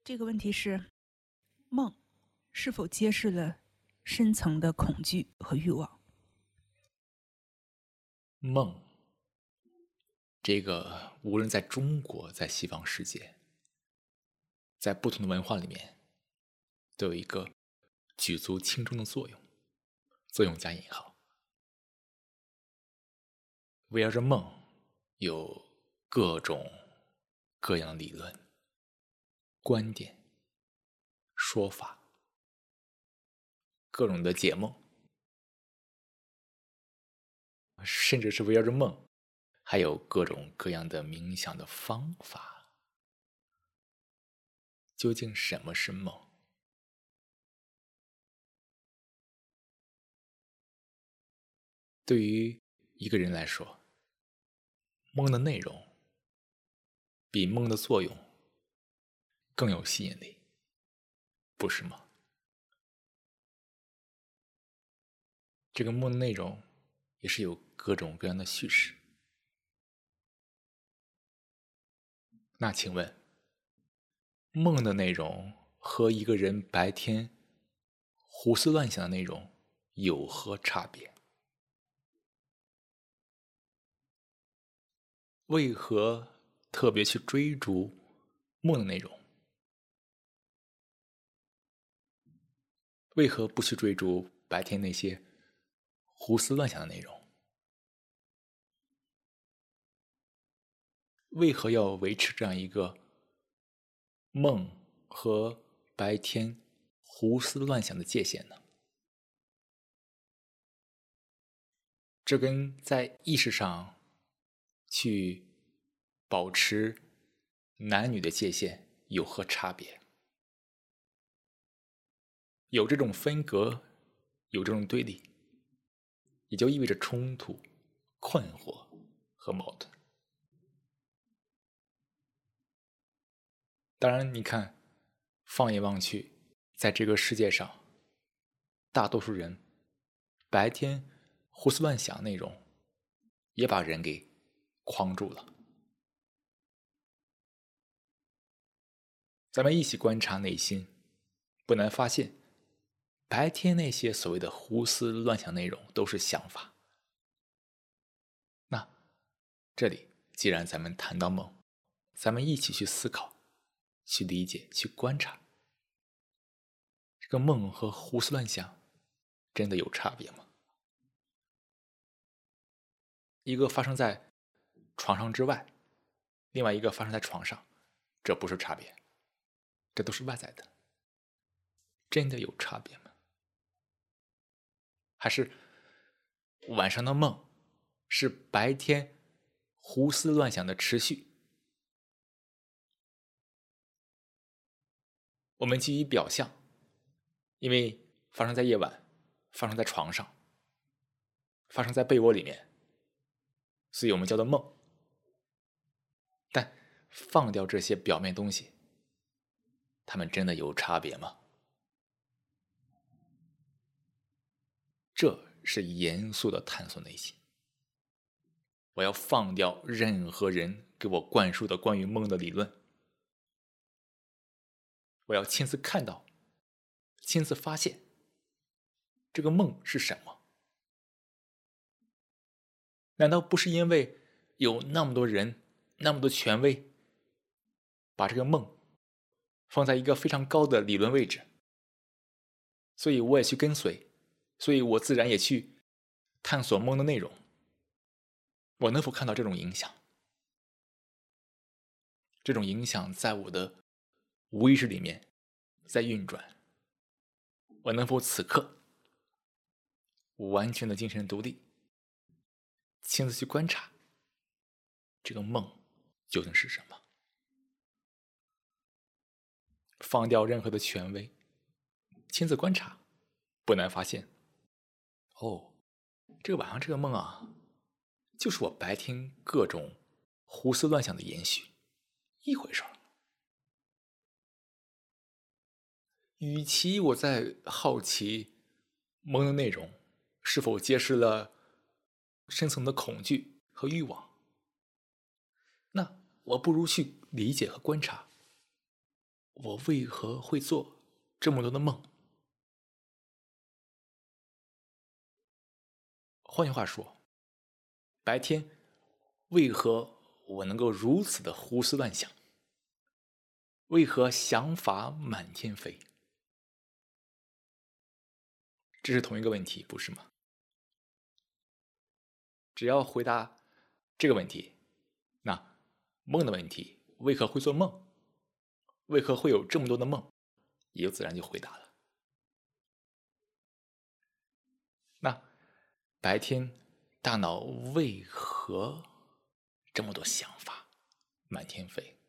这个问题是：梦是否揭示了深层的恐惧和欲望？ 梦，这个无论在中国，在西方世界，在不同的文化里面，都有一个举足轻重的作用，作用加引号。围绕着梦，有各种各样的理论、观点、说法，各种的解梦，甚至是围绕着梦，还有各种各样的冥想的方法。究竟什么是梦？对于一个人来说，梦的内容比梦的作用更有吸引力，不是吗？这个梦的内容也是有各种各样的叙事。那请问，梦的内容和一个人白天胡思乱想的内容有何差别？为何特别去追逐梦的内容？为何不去追逐白天那些胡思乱想的内容？为何要维持这样一个梦和白天胡思乱想的界限呢？这跟在意识上去保持男女的界限有何差别？有这种分隔，有这种对立，也就意味着冲突、困惑和矛盾。当然，你看，放眼望去，在这个世界上，大多数人白天胡思乱想内容，也把人给框住了。咱们一起观察内心，不难发现，白天那些所谓的胡思乱想内容都是想法。那这里既然咱们谈到梦，咱们一起去思考，去理解，去观察，这个梦和胡思乱想真的有差别吗？一个发生在床上之外，另外一个发生在床上，这不是差别，这都是外在的。真的有差别吗？还是晚上的梦是白天胡思乱想的持续？我们基于表象，因为发生在夜晚，发生在床上，发生在被窝里面，所以我们叫做梦。但放掉这些表面东西，它们真的有差别吗？这是严肃的探索内心。我要放掉任何人给我灌输的关于梦的理论，我要亲自看到，亲自发现这个梦是什么。难道不是因为有那么多人，那么多权威，把这个梦放在一个非常高的理论位置，所以我也去跟随，所以我自然也去探索梦的内容。我能否看到这种影响？这种影响在我的无意识里面在运转。我能否此刻完全的精神独立，亲自去观察这个梦究竟是什么？放掉任何的权威，亲自观察，不难发现，哦，这个晚上这个梦啊，就是我白天各种胡思乱想的延续，一回事儿。与其我在好奇梦的内容是否揭示了深层的恐惧和欲望，那我不如去理解和观察我为何会做这么多的梦？换句话说，白天为何我能够如此的胡思乱想？为何想法满天飞？这是同一个问题，不是吗？只要回答这个问题，那梦的问题，为何会做梦？为何会有这么多的梦？也就自然就回答了。那白天大脑为何这么多想法满天飞？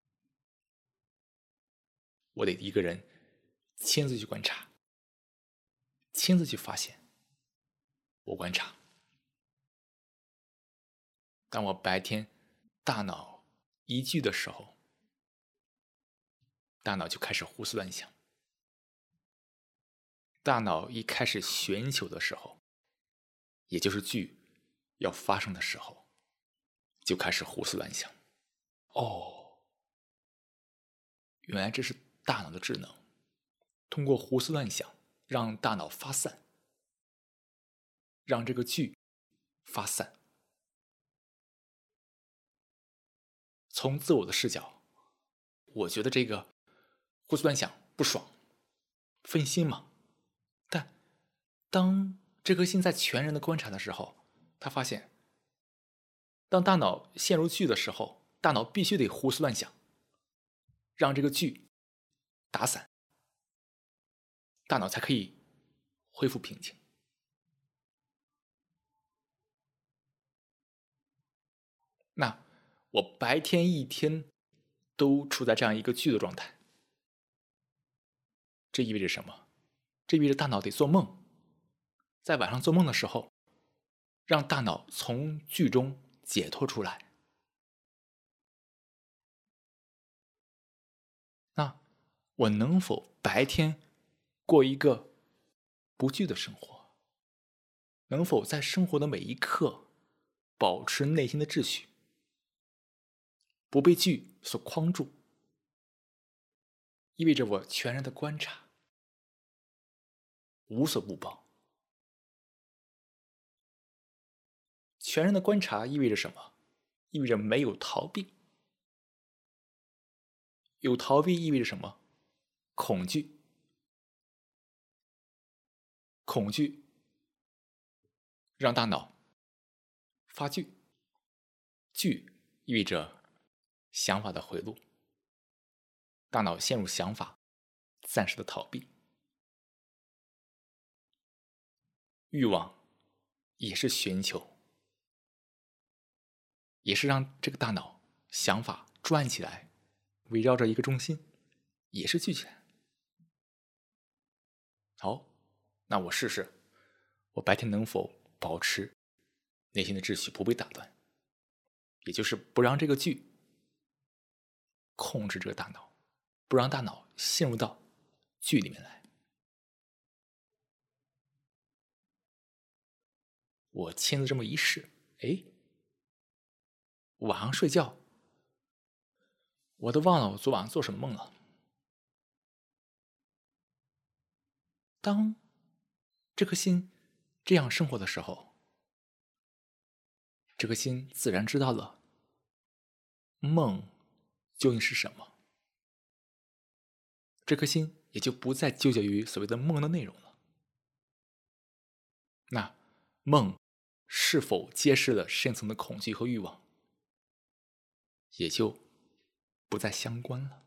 我得一个人亲自去观察，亲自去发现。我观察，当我白天大脑一聚的时候，大脑就开始胡思乱想。大脑一开始旋球的时候，也就是剧要发生的时候，就开始胡思乱想。哦，原来这是大脑的智能，通过胡思乱想让大脑发散，让这个剧发散。从自我的视角，我觉得这个胡思乱想不爽，分心嘛。但当这颗心在全然的观察的时候，他发现，当大脑陷入剧的时候，大脑必须得胡思乱想，让这个剧打散，大脑才可以恢复平静。那我白天一天都处在这样一个剧的状态，这意味着什么？这意味着大脑得做梦，在晚上做梦的时候，让大脑从剧中解脱出来。那我能否白天过一个不剧的生活？能否在生活的每一刻保持内心的秩序，不被剧所框住？意味着我全然的观察，无所不包。全然的观察意味着什么？意味着没有逃避。有逃避意味着什么？恐惧。恐惧让大脑发剧，剧意味着想法的回路，大脑陷入想法，暂时的逃避。欲望也是旋球，也是让这个大脑想法转起来，围绕着一个中心，也是聚起来。好，那我试试，我白天能否保持内心的秩序不被打断，也就是不让这个剧控制这个大脑，不让大脑陷入到剧里面来。我亲自这么一试，哎，晚上睡觉，我都忘了我昨晚做什么梦了。当这颗心这样生活的时候，这颗心自然知道了梦究竟是什么，这颗心也就不再纠结于所谓的梦的内容了。那梦是否揭示了深层的恐惧和欲望，也就不再相关了。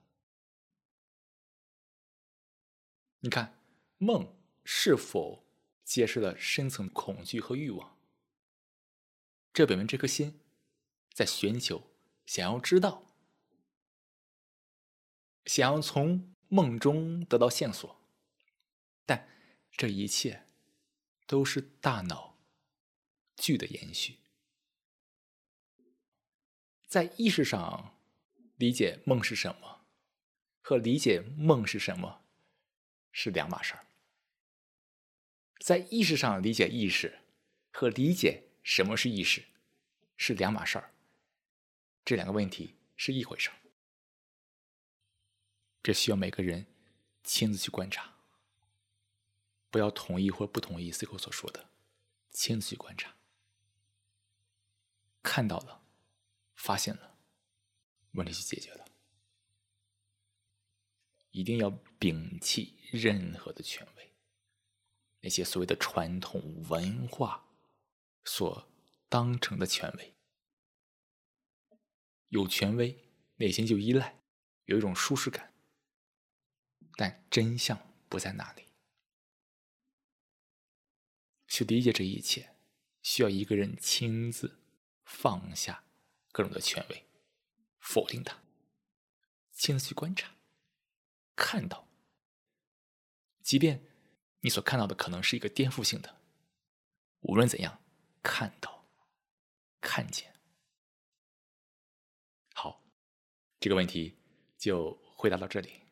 你看，梦是否揭示了深层恐惧和欲望，这表明这颗心在寻求，想要知道，想要从梦中得到线索，但这一切都是大脑剧的延续。在意识上理解梦是什么，和理解梦是什么是两码事儿。在意识上理解意识，和理解什么是意识是两码事儿。这两个问题是一回事儿。 这需要每个人亲自去观察，不要同意或不同意 Cico 所说的，亲自去观察，看到了，发现了，问题就解决了。一定要摒弃任何的权威，那些所谓的传统文化所当成的权威。有权威，内心就依赖，有一种舒适感，但真相不在那里。去理解这一切，需要一个人亲自放下各种的权威，否定它，亲自去观察，看到，即便你所看到的可能是一个颠覆性的，无论怎样，看到，看见。好，这个问题就回答到这里。